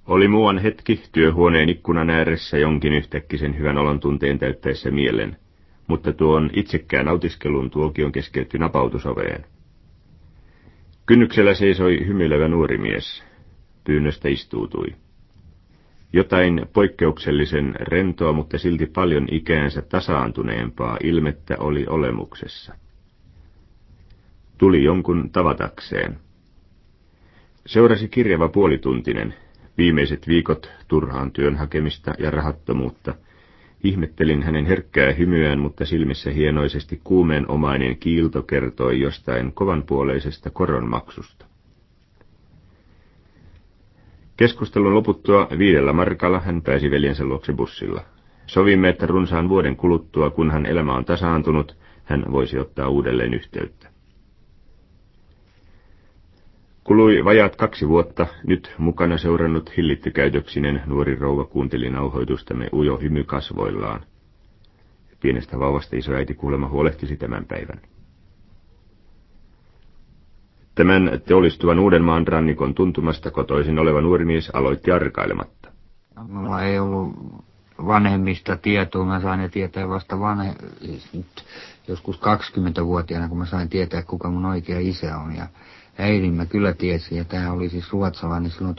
Oli muuan hetki työhuoneen ikkunan ääressä jonkin yhtäkkisen hyvän olon tunteen täyttäessä mielen, mutta tuon itsekään nautiskelun tuokion keskeytti napautusoveen. Kynnyksellä seisoi hymyilevä nuori mies. Pyynnöstä istuutui. Jotain poikkeuksellisen rentoa, mutta silti paljon ikäänsä tasaantuneempaa ilmettä oli olemuksessa. Tuli jonkun tavatakseen. Seurasi kirjava puolituntinen, viimeiset viikot turhaan työn hakemista ja rahattomuutta. Ihmettelin hänen herkkää hymyään, mutta silmissä hienoisesti kuumeenomainen kiilto kertoi jostain kovanpuoleisesta koronmaksusta. Keskustelun loputtua 5 markalla hän pääsi veljensä luokse bussilla. Sovimme, että runsaan vuoden kuluttua, kunhan elämä on tasaantunut, hän voisi ottaa uudelleen yhteyttä. Kului vajaat 2 vuotta, nyt mukana seurannut hillittykäytöksinen nuori rouva kuunteli nauhoitustamme ujo hymy kasvoillaan. Pienestä vauvasta isoäiti kuulemma huolehtisi tämän päivän. Tämän teollistuvan Uudenmaan rannikon tuntumasta kotoisin oleva nuori mies aloitti arkailematta. Mulla ei ollut vanhemmista tietoa, mä sain ne tietää vasta joskus 20-vuotiaana, kun mä sain tietää, kuka mun oikea isä on. Ja äidin mä kyllä tiesin, ja tää oli siis ruotsalainen silloin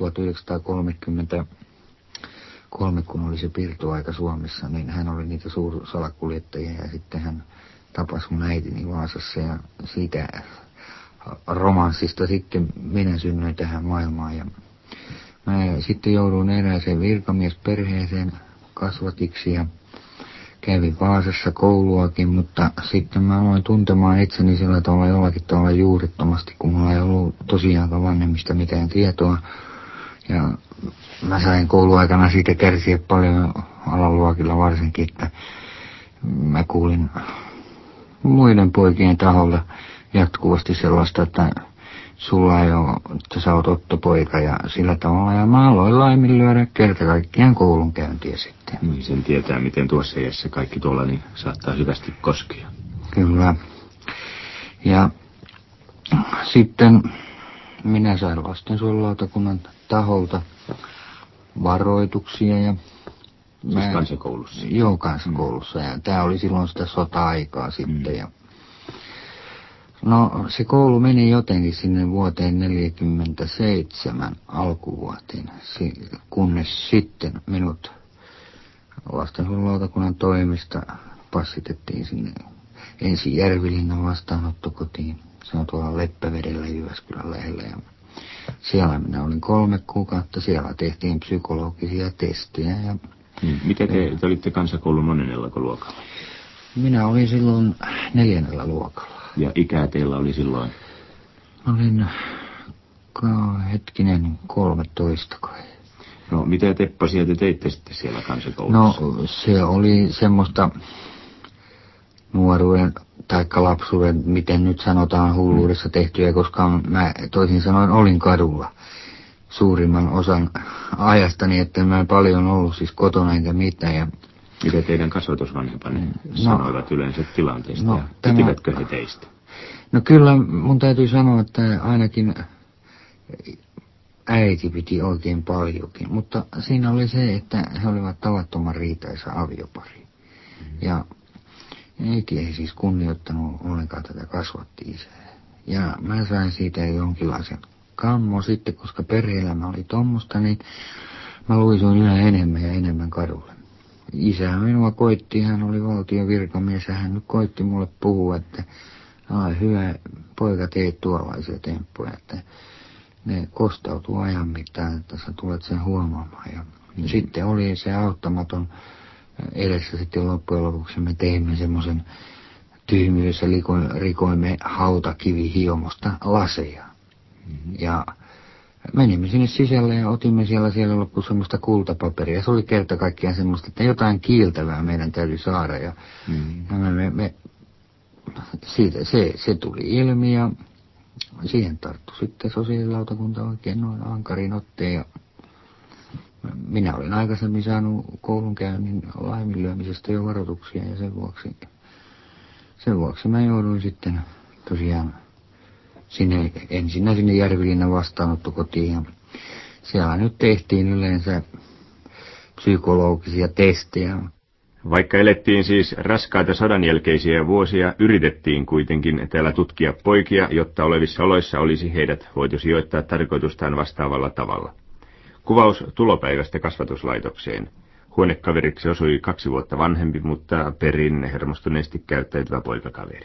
1933, kun oli se pirtuaika Suomessa, niin hän oli niitä suursalakuljettajia, ja sitten hän tapasi mun äitini Vaasassa, ja siitä romanssista sitten minä synnyin tähän maailmaan, ja mä sitten jouduin erääseen virkamiesperheeseen kasvatiksi ja kävin Vaasassa kouluakin, mutta sitten mä aloin tuntemaan itseni sillä tavalla jollakin tavalla juurettomasti, kun mulla ei ollut tosiaankaan vanhemmista mitään tietoa. Ja mä sain kouluaikana siitä kärsiä paljon alaluokilla varsinkin, että mä kuulin muiden poikien taholta jatkuvasti sellaista, että sulla ei ole, että sä oot Otto-poika ja sillä tavalla. Ja mä aloin laiminlyödä kerta kaikkiaan koulunkäyntiä sitten. Sen tietää, miten tuossa iässä kaikki tuolla niin saattaa hyvästi koskea. Kyllä. Ja sitten minä sain lastensuojelulautakunnan taholta varoituksia. Ja siis kansakoulussa? Joo, kansakoulussa. Ja tää oli silloin sitä sota-aikaa sitten. Ja no, se koulu meni jotenkin sinne vuoteen 1947 alkuvuoteen, kunnes sitten minut lastensuojelulautakunnan toimista passitettiin sinne ensin Järvilinnan vastaanottokotiin. Se on tuolla Leppävedellä Jyväskylän lähellä. Ja siellä minä olin 3 kuukautta. Siellä tehtiin psykologisia testejä. Ja Miten te olitte kansakoulun monennellako luokalla? Minä olin silloin 4. luokalla. Ja ikää teillä oli silloin? Olin 13 kai. No, mitä teppasia te teitte sitten siellä kansakoulussa? No, se oli semmoista nuoruuden taikka lapsuuden, miten nyt sanotaan, hulluudessa tehtyä, koska mä toisin sanoen olin kadulla suurimman osan ajastani, että mä paljon ollut siis kotona enkä mitään. Ja mitä teidän kasvatusvanhempanne sanoivat yleensä tilanteesta ja pidivätkö he teistä? No kyllä mun täytyy sanoa, että ainakin äiti piti oikein paljonkin, mutta siinä oli se, että he olivat tavattoman riitaisa aviopari. Ja äiti ei siis kunnioittanut ollenkaan tätä kasvatti-isää. Ja mä sain siitä jonkinlaisen kammon sitten, koska perhe-elämä oli tommosta, niin mä luisuin yhä enemmän ja enemmän kadulle. Isä minua koitti, hän oli valtion virkamies ja hän nyt koitti mulle puhua, että hyvä poika, teet tuollaisia temppuja, että ne kostautuu ajan mittaan, että sä tulet sen huomaamaan. Ja sitten oli se auttamaton edessä sitten loppujen lopuksi me teimme semmoisen tyhmyydessä rikoimme hautakivihiomosta laseja. Ja menimme sinne sisälle ja otimme siellä loppuun semmoista kultapaperia. Se oli kerta kaikkiaan semmoista, että jotain kiiltävää meidän täytyy saada. Ja siitä se tuli ilmi ja siihen tarttui sitten sosiaalilautakunta oikein noin ankarin otteen. Ja minä olin aikaisemmin saanut koulunkäynnin laiminlyömisestä jo varoituksia ja sen vuoksi mä jouduin sitten tosiaan ensinnä sinne Järvilinnan vastaanottokotiin ja siellä nyt tehtiin yleensä psykologisia testejä. Vaikka elettiin siis raskaita sodan jälkeisiä vuosia, yritettiin kuitenkin täällä tutkia poikia, jotta olevissa oloissa olisi heidät voitu sijoittaa tarkoitustaan vastaavalla tavalla. Kuvaus tulopäivästä kasvatuslaitokseen. Huonekaveriksi osui 2 vuotta vanhempi, mutta perin hermostuneesti käyttäytyvä poikakaveri.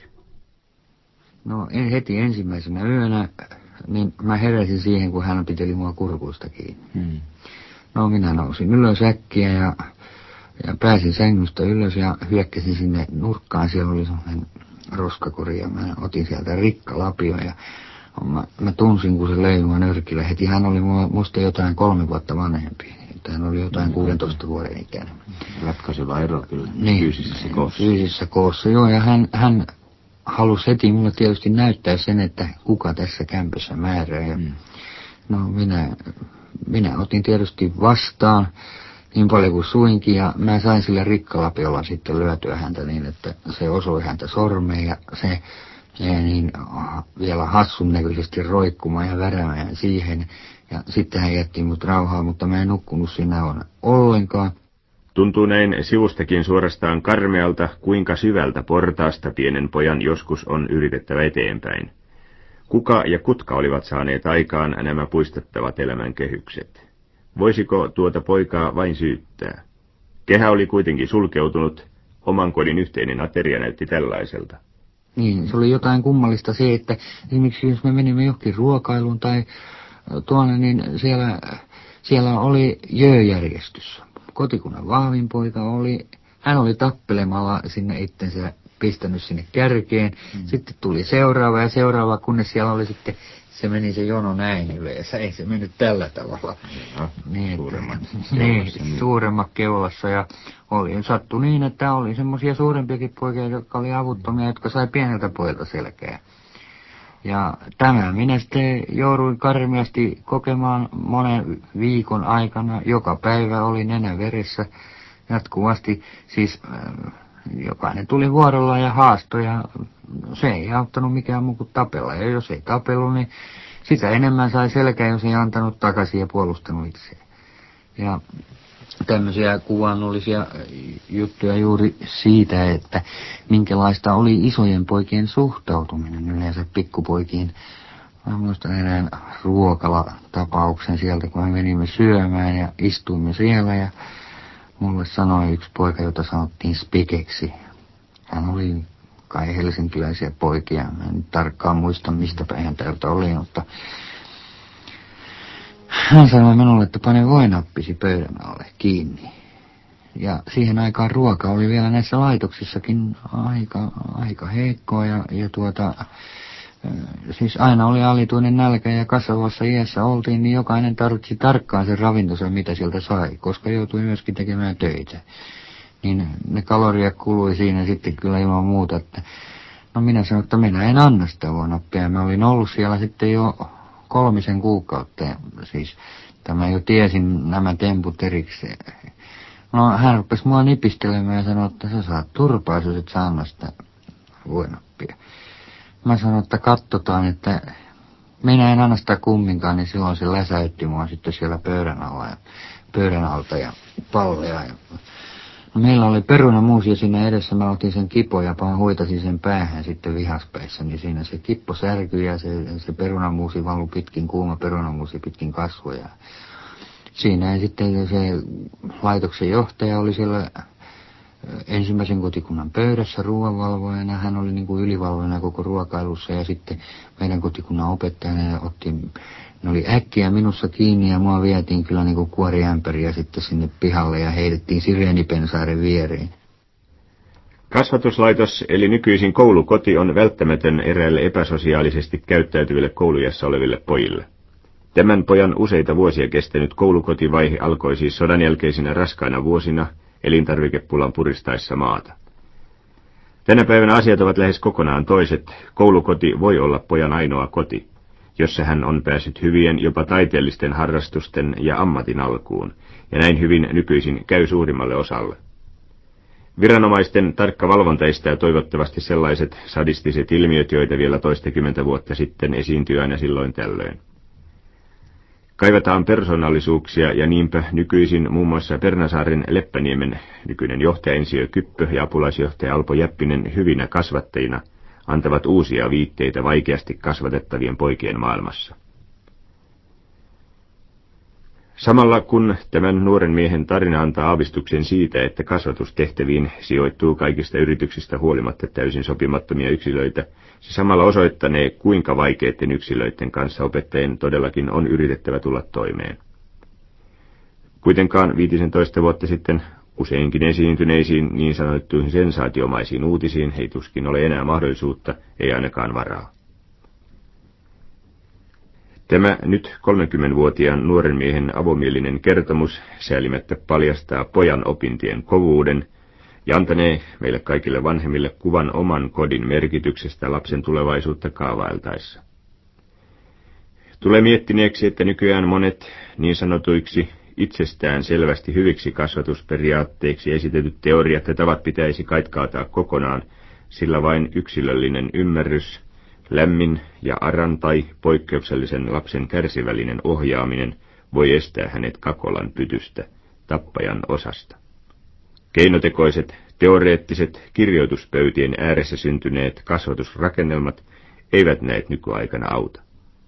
No heti ensimmäisenä yönä, niin mä heräsin siihen, kun hän piteli mua kurkuista kiinni. No minä nousin ylös äkkiä ja pääsin sängystä ylös ja hyökkäsin sinne nurkkaan. Siellä oli sellainen roskakori ja mä otin sieltä rikkalapio ja mä tunsin, kun se löi mua nyrkillä. Heti hän oli musta jotain 3 vuotta vanhempi. Hän oli jotain 16 vuoden ikäinen. Ratkaiseva ero kyllä niin, fyysisessä koossa. Fyysisessä koossa, joo. Ja hän halusi heti mulle tietysti näyttää sen, että kuka tässä kämpössä määrää. Ja no minä otin tietysti vastaan niin paljon kuin suinkin ja mä sain sillä rikkalapiolla sitten lyötyä häntä niin, että se osui häntä sormeen ja se niin vielä hassun näköisesti roikkumaan ja väräämään siihen. Ja sitten hän jätti mut rauhaan, mutta mä en nukkunut siinä ollenkaan. Tuntuu näin sivustakin suorastaan karmealta, kuinka syvältä portaasta pienen pojan joskus on yritettävä eteenpäin. Kuka ja kutka olivat saaneet aikaan nämä puistettavat elämän kehykset? Voisiko tuota poikaa vain syyttää? Kehä oli kuitenkin sulkeutunut, oman kodin yhteinen ateria näytti tällaiselta. Niin, se oli jotain kummallista se, että esimerkiksi jos me menimme johonkin ruokailuun tai tuonne, niin siellä oli jööjärjestys. Kotikunnan vahvin poika hän oli tappelemalla sinne itsensä pistänyt sinne kärkeen. Sitten tuli seuraava, kunnes siellä oli sitten, se meni se jono näin yleensä, ei se mennyt tällä tavalla. Niin, suuremmat keulassa ja sattui niin, että oli semmoisia suurempiakin poikia, jotka oli avuttomia, jotka sai pieneltä poilta selkää. Ja tämä minä sitten jouduin karmeasti kokemaan monen viikon aikana. Joka päivä oli nenä veressä jatkuvasti. Siis jokainen tuli vuorolla ja haastoi ja se ei auttanut mikään muu kuin tapella. Ja jos ei tapellut, niin sitä enemmän sai selkää, jos ei antanut takaisin ja puolustanut itseään. Ja tämmöisiä kuvannollisia juttuja juuri siitä, että minkälaista oli isojen poikien suhtautuminen yleensä pikkupoikiin. Mä muistan erään ruokalatapauksen sieltä, kun me menimme syömään ja istuimme siellä ja mulle sanoi yksi poika, jota sanottiin Spikeksi. Hän oli kai helsinkiläisiä poikia, en tarkkaan muista mistä päin hän täältä oli, mutta hän sanoi minulle, että pane voinappisi pöydän alle kiinni. Ja siihen aikaan ruoka oli vielä näissä laitoksissakin aika heikkoa ja siis aina oli alituinen nälkä ja kasvavassa iässä oltiin, niin jokainen tarvitsi tarkkaan sen ravintonsa, mitä sieltä sai, koska joutui myöskin tekemään töitä. Niin ne kaloriat kului siinä sitten kyllä ilman muuta, että no minä sanoin, että minä en anna sitä voinappia. Mä olin ollut siellä sitten jo 3 kuukautta, siis tämä jo tiesin nämä temput erikseen. No hän rupesi mua nipistelemään ja sanoi, että sä saat turpaa, jos et saa anna sitä voinappia. Mä sanoin, että katsotaan, että minä en anna sitä kumminkaan, niin silloin se läsäytti mua sitten siellä pöydän alta ja palleja. No, meillä oli perunamuusi siinä edessä, mä otin sen kipon ja huitasin sen päähän sitten vihaspäissä, niin siinä se kippo särkyi ja se perunamuusi valui kuuma perunamuusi pitkin kasvoja. Siinä sitten se laitoksen johtaja oli siellä ensimmäisen kotikunnan pöydässä ruoanvalvojana. Hän oli niin kuin ylivalvojana koko ruokailussa ja sitten meidän kotikunnan opettajana ne oli äkkiä minussa kiinni ja mua vietiin kyllä niin kuin kuoriämpäriä sitten sinne pihalle ja heitettiin Sireenipensaaren viereen. Kasvatuslaitos eli nykyisin koulukoti on välttämätön eräille epäsosiaalisesti käyttäytyville koulujassa oleville pojille. Tämän pojan useita vuosia kestänyt koulukotivaihe alkoi siis sodan jälkeisinä raskaina vuosina elintarvikepulan puristaessa maata. Tänä päivänä asiat ovat lähes kokonaan toiset. Koulukoti voi olla pojan ainoa koti, jossa hän on päässyt hyvien, jopa taiteellisten harrastusten ja ammatin alkuun, ja näin hyvin nykyisin käy suurimmalle osalle. Viranomaisten tarkka valvonta estää toivottavasti sellaiset sadistiset ilmiöt, joita vielä toistakymmentä vuotta sitten esiintyi aina silloin tällöin. Kaivataan persoonallisuuksia ja niinpä nykyisin muun muassa Pernasaaren Leppäniemen nykyinen johtaja Ensio Kyppö ja apulaisjohtaja Alpo Jäppinen hyvinä kasvattajina antavat uusia viitteitä vaikeasti kasvatettavien poikien maailmassa. Samalla kun tämän nuoren miehen tarina antaa aavistuksen siitä, että kasvatustehtäviin sijoittuu kaikista yrityksistä huolimatta täysin sopimattomia yksilöitä, se samalla osoittanee, kuinka vaikeiden yksilöiden kanssa opettajien todellakin on yritettävä tulla toimeen. Kuitenkaan 15 vuotta sitten useinkin esiintyneisiin niin sanottuihin sensaatiomaisiin uutisiin ei tuskin ole enää mahdollisuutta, ei ainakaan varaa. Tämä nyt 30-vuotiaan nuoren miehen avomielinen kertomus säälimättä paljastaa pojan opintien kovuuden ja antanee meille kaikille vanhemmille kuvan oman kodin merkityksestä lapsen tulevaisuutta kaavailtaessa. Tulee miettineeksi, että nykyään monet niin sanotuiksi itsestään selvästi hyviksi kasvatusperiaatteiksi esitetyt teoriat ja tavat pitäisi kaitkaataa kokonaan, sillä vain yksilöllinen ymmärrys, lämmin ja aran tai poikkeuksellisen lapsen kärsivällinen ohjaaminen voi estää hänet kakolan pytystä, tappajan osasta. Keinotekoiset, teoreettiset, kirjoituspöytien ääressä syntyneet kasvatusrakennelmat eivät näet nykyaikana auta.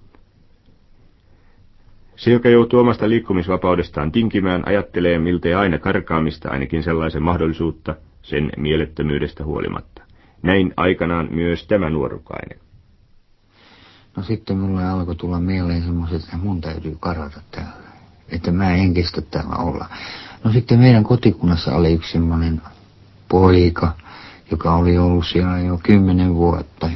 Se, joka joutuu omasta liikkumisvapaudestaan tinkimään, ajattelee miltei aina karkaamista, ainakin sellaisen mahdollisuutta, sen mielettömyydestä huolimatta. Näin aikanaan myös tämä nuorukainen. No sitten mulle alkoi tulla mieleen semmoiset, että mun täytyy karata täällä. Että mä en kestä täällä olla. No sitten meidän kotikunnassa oli yksi semmoinen poika, joka oli ollut siellä jo 10 vuotta.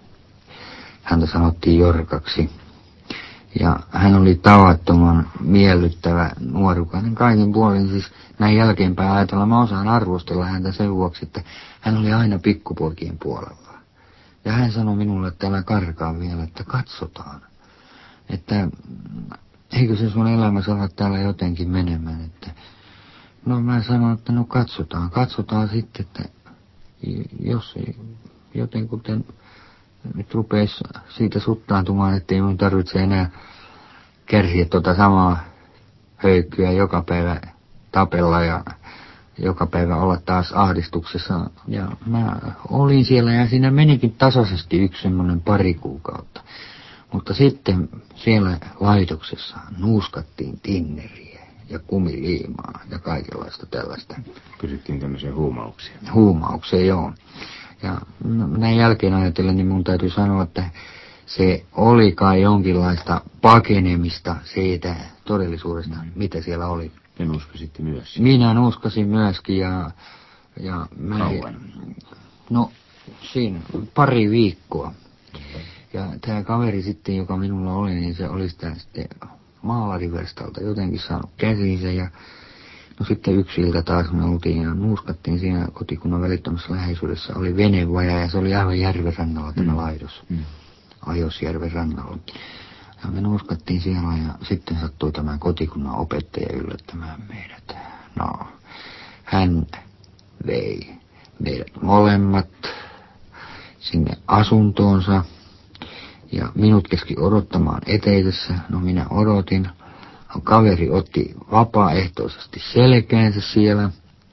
Häntä sanottiin Jorkaksi. Ja hän oli tavattoman miellyttävä nuorukainen kaikin puolin. Siis näin jälkeenpäin ajatella, mä osaan arvostella häntä sen vuoksi, että hän oli aina pikkupoikien puolella. Ja hän sanoi minulle, että älä karkaa vielä, että katsotaan. Että eikö se sun elämä saa täällä jotenkin menemään. Että no mä sanoin, että no katsotaan sitten, että jos ei jotenkuten nyt rupeisi siitä suttaantumaan, ettei minun tarvitse enää kärsiä samaa höykkyä joka päivä tapella ja joka päivä olla taas ahdistuksessa. Ja mä olin siellä ja siinä menikin tasaisesti yksi semmoinen 2 kuukautta. Mutta sitten siellä laitoksessa nuuskattiin tinneriä ja kumiliimaa ja kaikenlaista tällaista. Pysyttiin tämmöiseen huumaukseen. Huumaukseen, joo. Ja näin jälkeen ajatellen, niin mun täytyy sanoa, että se oli kai jonkinlaista pakenemista siitä todellisuudesta, mitä siellä oli. Ja nuuskasitte myös? Minä nuuskasin myöskin ja kauan? No siinä 2 viikkoa. Ja tämä kaveri sitten, joka minulla oli, niin se oli sitä sitten maalariverstalta jotenkin saanut käsiinsä. Ja no sitten yksi ilta taas me oltiin ja nuuskattiin siinä kotikunnan välittömässä läheisyydessä. Oli venevaja ja se oli aivan järven rannalla tämä laitos. Ajosjärven rannalla. Ja me nuuskattiin siellä ja sitten sattui tämän kotikunnan opettaja yllättämään meidät. No, hän vei meidät molemmat sinne asuntoonsa ja minut keski odottamaan eteisessä. No minä odotin. Kaveri otti vapaaehtoisesti selkäänsä siellä.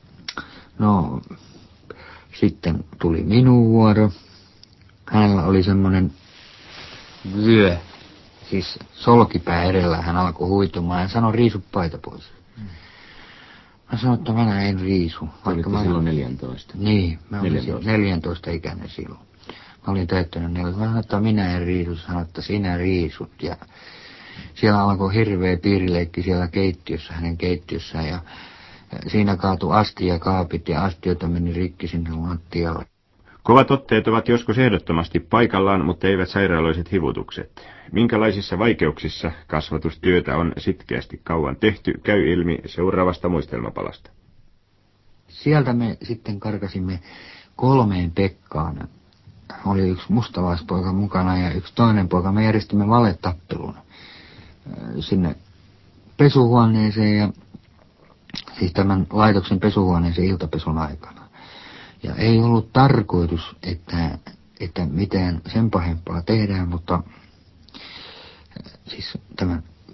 No, sitten tuli minun vuoro. Hänellä oli semmoinen vyö, siis solkipää edellä. Hän alkoi huitumaan ja sanoi, riisu paita pois. Mä sanoin, että mä en riisu. Olitte silloin 14? Niin, mä olin 14 ikäinen silloin. Mä olin täyttänyt 14. Mä sanoin, että minä en riisu. Sanoin, että sinä riisut. Ja siellä alkoi hirveä piirileikki siellä keittiössä, hänen keittiössään. Ja siinä kaatui astiakaapit ja astioita meni rikki sinne lattialle. Kovat otteet ovat joskus ehdottomasti paikallaan, mutta eivät sairaaloiset hivutukset. Minkälaisissa vaikeuksissa kasvatustyötä on sitkeästi kauan tehty, käy ilmi seuraavasta muistelmapalasta. Sieltä me sitten karkasimme 3 Pekkaan. Oli yksi mustalaispoika mukana ja yksi toinen poika. Me järjestimme valetappelun sinne pesuhuoneeseen ja siis tämän laitoksen pesuhuoneeseen iltapesun aikana. Ja ei ollut tarkoitus, että mitään sen pahempaa tehdään, mutta siis tämän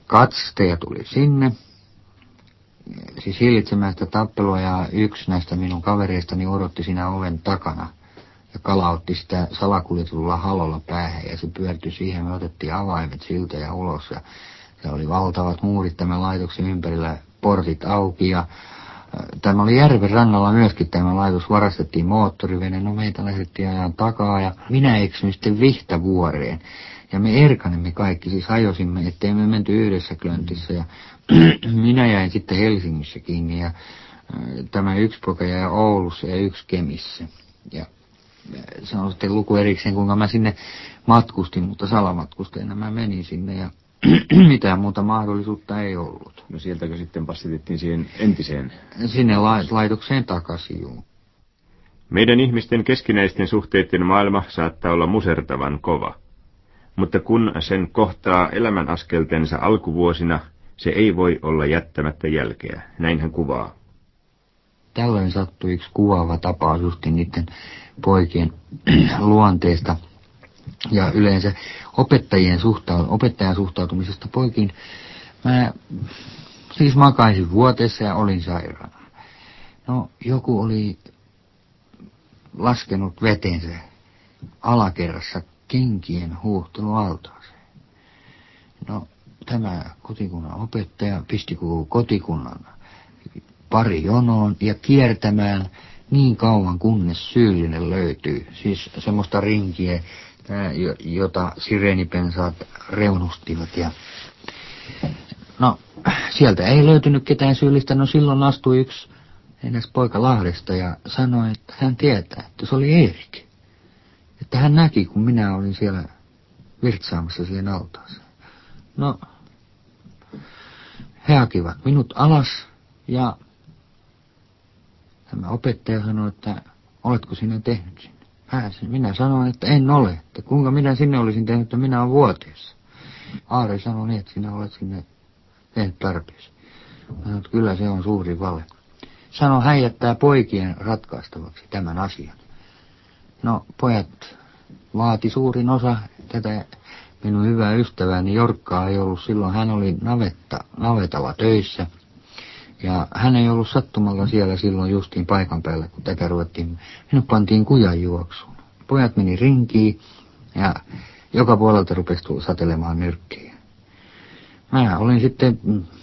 katsastaja tuli sinne, siis hillitsemään sitä tappelua, ja yksi näistä minun kavereistani odotti siinä oven takana ja kalautti sitä salakuljetulla halolla päähän, ja se pyörtyi siihen. Me otettiin avaimet siltä ja ulos, ja se oli valtavat muurit tämän laitoksen ympärillä, portit auki, ja tämä oli järven rannalla myöskin tämä laitos, varastettiin moottorivene, no meitä lähdettiin ajan takaa, ja minä eksyin sitten Vihtavuoreen. Ja me erkanemme kaikki, siis hajosimme, ettei me menty yhdessä klöntissä, ja minä jäin sitten Helsingissä kiinni, ja tämä yksi poika jäi Oulussa ja yksi Kemissä. Ja se on sitten luku erikseen, kuinka mä sinne matkustin, mutta salamatkustajana mä menin sinne, ja mitään muuta mahdollisuutta ei ollut. No sieltäkö sitten passitettiin siihen entiseen? Sinne laitokseen takaisin, juu. Meidän ihmisten keskinäisten suhteiden maailma saattaa olla musertavan kova. Mutta kun sen kohtaa elämän askeltensa alkuvuosina, se ei voi olla jättämättä jälkeä. Näin hän kuvaa. Tällöin sattui yksi kuvaava tapaus justi niiden poikien luonteesta ja yleensä opettajan suhtautumisesta poikiin. Mä siis makaisin vuoteessa ja olin sairaana. No, joku oli laskenut vetensä alakerrassa kenkien huuhtelualtaaseen. No, tämä kotikunnan opettaja pisti koko kotikunnan pari jonoon ja kiertämään niin kauan, kunnes syyllinen löytyy. Siis semmoista rinkiä, jota sireenipensaat reunustivat. Ja no, sieltä ei löytynyt ketään syyllistä. No, silloin astui yksi edes poika Lahdesta ja sanoi, että hän tietää, että se oli Erik. Että hän näki, kun minä olin siellä virtsaamassa siihen altaaseen. No, he hakivat minut alas ja tämä opettaja sanoi, että oletko sinä tehnyt sinne? Minä sanoin, että en ole. Että kuinka minä sinne olisin tehnyt, että minä olen vuoteessa. Aari sanoi niin, että sinä olet sinne tehnyt tarpeeksi. Mä sanoin, että kyllä se on suuri vale. Sano, hän jättää poikien ratkaistavaksi tämän asian. No, pojat vaati suurin osa tätä minun hyvää ystävääni Jorkkaa ei ollut silloin. Hän oli navetalla töissä. Ja hän ei ollut sattumalla siellä silloin justiin paikan päällä, kun tätä ruvettiin. Minut pantiin kujan juoksuun. Pojat meni rinkiin ja joka puolelta rupesi satelemaan nyrkkiä. Mä olin sitten,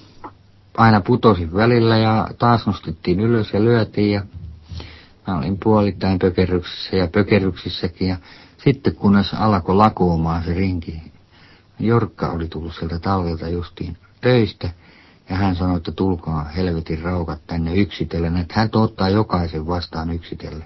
aina putosin välillä ja taas nostettiin ylös ja lyötiin. Ja mä olin puolittain pökerryksissä ja pökerryksissäkin. Ja sitten kunnes alkoi lakuumaan se rinki, Jorkka oli tullut sieltä talvelta justiin töistä. Ja hän sanoi, että tulkaa helvetin raukat tänne yksitellen, että hän ottaa jokaisen vastaan yksitellen.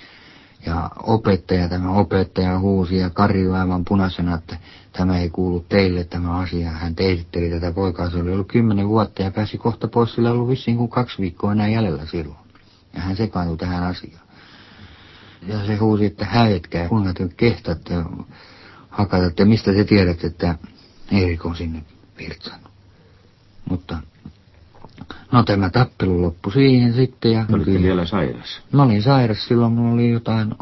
Ja tämä opettaja huusi ja karjui aivan punaisena, että tämä ei kuulu teille tämä asia. Hän teititteli tätä poikaa, se oli ollut 10 vuotta ja pääsi kohta pois, sillä ollut vissiin kuin 2 viikkoa enää jäljellä silloin. Ja hän sekaantui tähän asiaan. Ja se huusi, että hävetkää, kuinka te kehtaatte hakata, että mistä te tiedätte, että Erik on sinne virtsannut. Mutta no, tämä tappelu loppui siihen sitten. Ja olitte vielä sairas? Mä olin sairas, silloin mulla oli jotain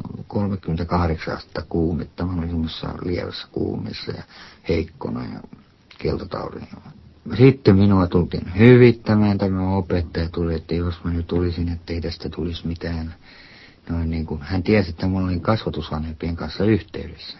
38 astetta kuumetta. Mä olin semmoisessa lievässä kuumissa ja heikkona ja keltotaudin. Sitten minua tultiin hyvittämään, tämä opettaja tuli, että jos mä nyt tulisin, ettei tästä tulisi mitään. Noin niin kuin, hän tiesi, että mulla oli kasvatusvanhempien kanssa yhteydessä.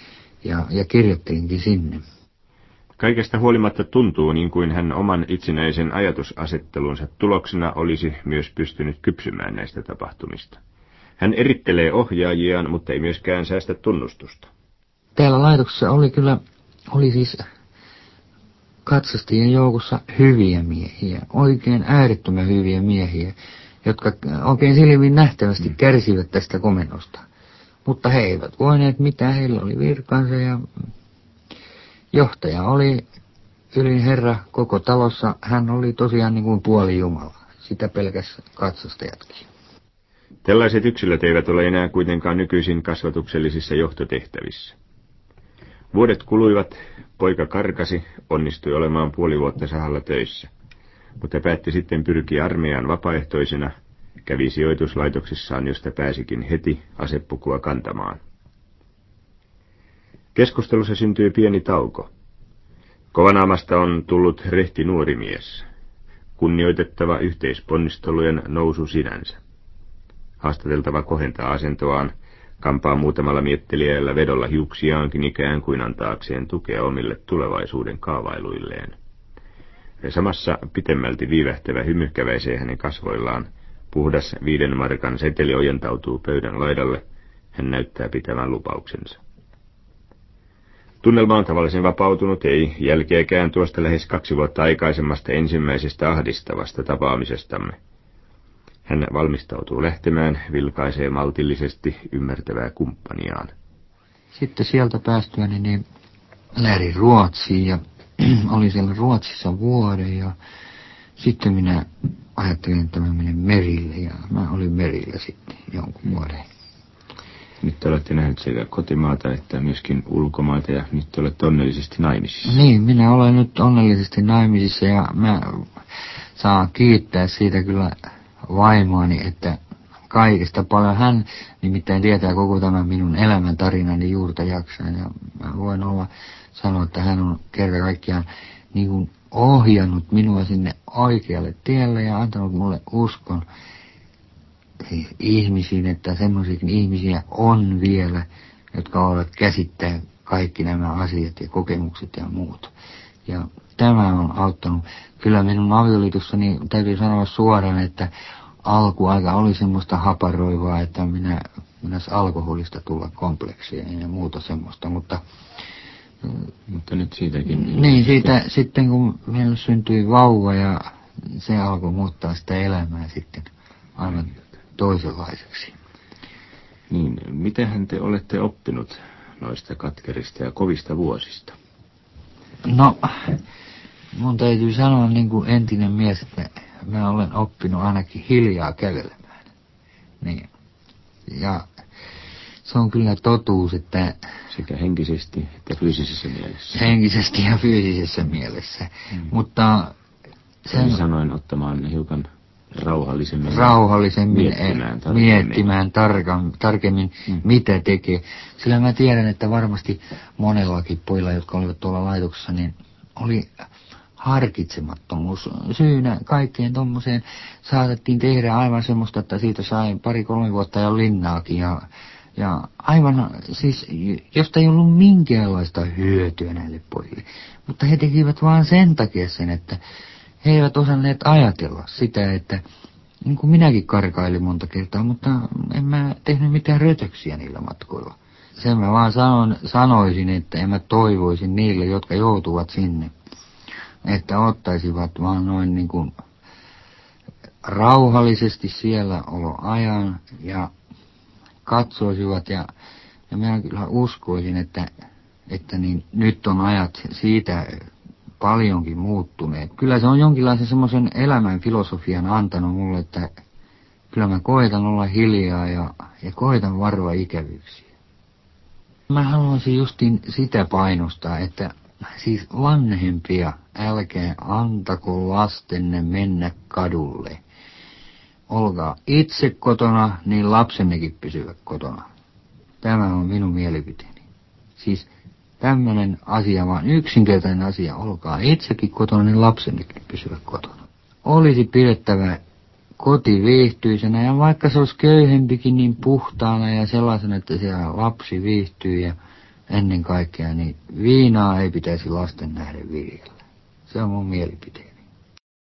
Ja kirjoittelinkin sinne. Kaikesta huolimatta tuntuu niin kuin hän oman itsenäisen ajatusasettelunsa tuloksena olisi myös pystynyt kypsymään näistä tapahtumista. Hän erittelee ohjaajiaan, mutta ei myöskään säästä tunnustusta. Täällä laitoksessa oli siis katsastajien joukossa hyviä miehiä, oikein äärettömän hyviä miehiä, jotka oikein silmin nähtävästi kärsivät tästä komennosta. Mutta he eivät voineet mitään, heillä oli virkansa ja johtaja oli ylin herra koko talossa. Hän oli tosiaan niin kuin puoli jumala. Sitä pelkäs katsastajatkin. Tällaiset yksilöt eivät ole enää kuitenkaan nykyisin kasvatuksellisissa johtotehtävissä. Vuodet kuluivat, poika karkasi, onnistui olemaan puoli vuotta sahalla töissä, mutta päätti sitten pyrkiä armeijaan vapaaehtoisena, kävi sijoituslaitoksissaan, josta pääsikin heti asepukua kantamaan. Keskustelussa syntyi pieni tauko. Kovanaamasta on tullut rehti nuori mies, kunnioitettava yhteisponnistelujen nousu sinänsä. Haastateltava kohentaa asentoaan, kampaa muutamalla mietteliällä vedolla hiuksiaankin ikään kuin antaakseen tukea omille tulevaisuuden kaavailuilleen. Samassa pitemmälti viivähtävä hymy käväisee hänen kasvoillaan. Puhdas 5 markan seteli ojentautuu pöydän laidalle. Hän näyttää pitävän lupauksensa. Tunnelma on tavallisen vapautunut, ei jälkeäkään tuosta lähes 2 vuotta aikaisemmasta ensimmäisestä ahdistavasta tapaamisestamme. Hän valmistautuu lähtemään, vilkaisee maltillisesti ymmärtävää kumppaniaan. Sitten sieltä päästyäni niin lähdin Ruotsiin ja olin siellä Ruotsissa vuoden ja sitten minä ajattelin, että mä menen merille ja mä olin merillä sitten jonkun vuoden. Nyt te olette nähneet sekä kotimaata että myöskin ulkomaita ja nyt te olette onnellisesti naimisissa. Niin, minä olen nyt onnellisesti naimisissa ja mä saan kiittää siitä kyllä vaimoani, että kaikesta paljon hän nimittäin tietää koko tämän minun elämäntarinani juurta jaksain ja mä voin sanoa, että hän on kerta kaikkiaan niin kuin ohjannut minua sinne oikealle tielle ja antanut mulle uskon siis ihmisiin, että semmoisiakin ihmisiä on vielä, jotka voivat käsittää kaikki nämä asiat ja kokemukset ja muut. Ja tämä on auttanut. Kyllä minun avioliitossani täytyy sanoa suoraan, että alkuaika oli semmoista haparoivaa, että minä alkoholista tulla kompleksia ja muuta semmoista, mutta nyt siitäkin. Niin, siitä sitten kun meillä syntyi vauva ja se alkoi muuttaa sitä elämää sitten aivan toisenlaiseksi. Niin, mitähän te olette oppinut noista katkerista ja kovista vuosista? No, mun täytyy sanoa niin kuin entinen mies, että mä olen oppinut ainakin hiljaa kävelemään. Niin. Ja se on kyllä totuus, että sekä henkisesti että fyysisessä mielessä. Henkisesti ja fyysisessä mielessä. Mutta sen sanoin ottamaan hiukan rauhallisemmin miettimään tarkemmin mitä tekee. Sillä mä tiedän, että varmasti monellakin pojilla, jotka olivat tuolla laitoksessa, niin oli harkitsemattomuus syynä kaikkeen tommoseen. Saatettiin tehdä aivan semmoista, että siitä sai 2-3 vuotta jo linnaakin ja aivan siis, josta ei ollut minkäänlaista hyötyä näille pojille. Mutta he tekivät vaan sen takia sen, että he eivät osanneet ajatella sitä, että niin kuin minäkin karkailin monta kertaa, mutta en mä tehnyt mitään rötöksiä niillä matkoilla. Sen mä vaan sanoisin, että en mä toivoisin niille, jotka joutuvat sinne, että ottaisivat vaan noin niin kuin rauhallisesti siellä oloajan ja katsoisivat ja minä kyllä uskoisin, että niin nyt on ajat siitä paljonkin muuttuneet. Kyllä se on jonkinlaisen semmoisen elämän filosofian antanut mulle, että kyllä mä koitan olla hiljaa ja koitan varoa ikävyyksiä. Mä haluaisin justiin sitä painostaa, että siis vanhempia, älkää antako lastenne mennä kadulle. Olkaa itse kotona, niin lapsennekin pysyvät kotona. Tämä on minun mielipiteeni. Siis tämmöinen asia, vaan yksinkertainen asia. Olkaa itsekin kotona, niin lapsennekin pysyvät kotona. Olisi pidettävä koti viihtyisenä ja vaikka se olisi köyhempikin niin puhtaana ja sellaisena, että siellä lapsi viihtyy ja ennen kaikkea, niin viinaa ei pitäisi lasten nähden viljellä. Se on mun mielipiteeni.